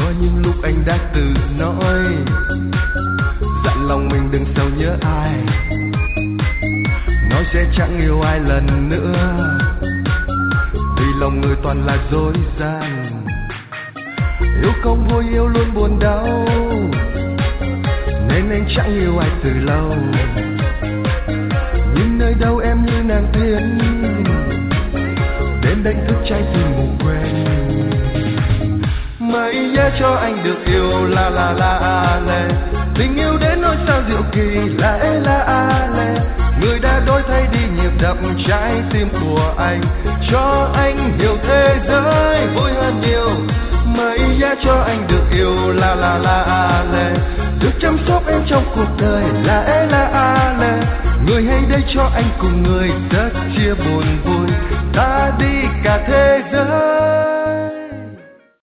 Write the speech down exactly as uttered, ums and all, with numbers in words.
những lúc anh đã tự nói, dặn lòng mình đừng sầu nhớ ai, nói sẽ chẳng yêu ai lần nữa, vì lòng người toàn là dối gian. Yêu không vui, yêu luôn buồn đau, nên anh chẳng yêu ai từ lâu. Nhưng nơi đâu em như nàng tiên, đến đánh thức trái tim ngủ quên. Mấy nhớ cho anh được yêu la la la a lê, tình yêu đến nỗi sao diệu kỳ la ê la a lê. Người đã đổi thay đi nhịp đập trái tim của anh, cho anh hiểu thế giới vui hơn nhiều. Mấy nhớ cho anh được yêu la la la a lê, được chăm sóc em trong cuộc đời la ê la a lê. Người hãy đây cho anh cùng người rất chia buồn vui, ta đi cả thế giới.